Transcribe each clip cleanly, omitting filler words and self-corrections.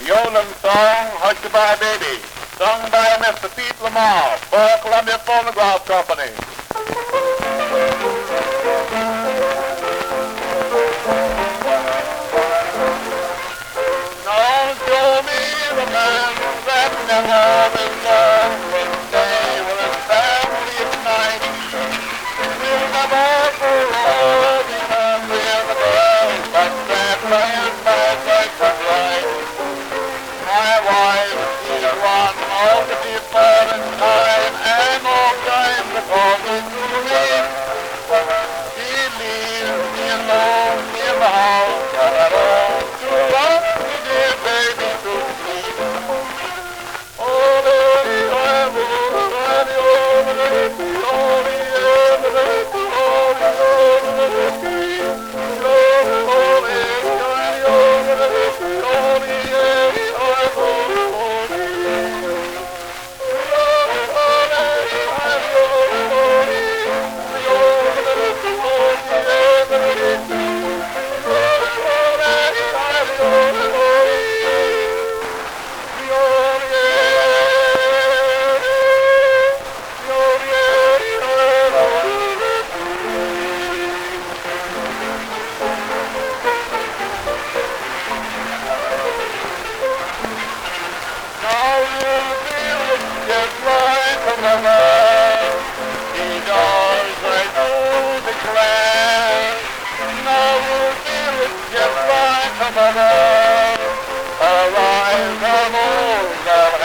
Yolan song, Hush-a-Bye Baby, sung by Mr. Pete Lamar for Columbia Phonograph Company. Now show me the man that never been loved when they were in family at night. We'll never grow because we're the girls that stand by his side like the light. My wife, she's one all to be far and time and all time to call me to me. She leaves me alone in the house and I don't do what to dear baby to sleep. Oh, baby, I will run over the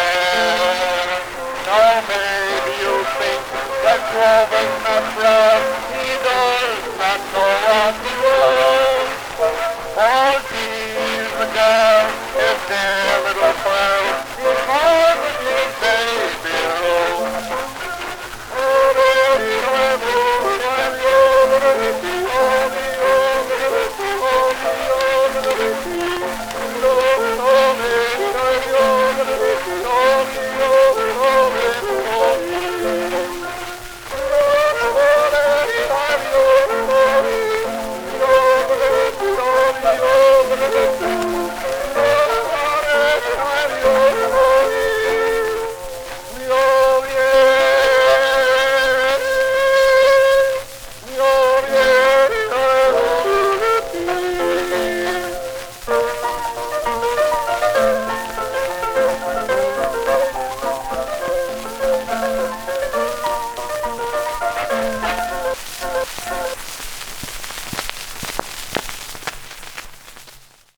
Now maybe you think that Robin and Brad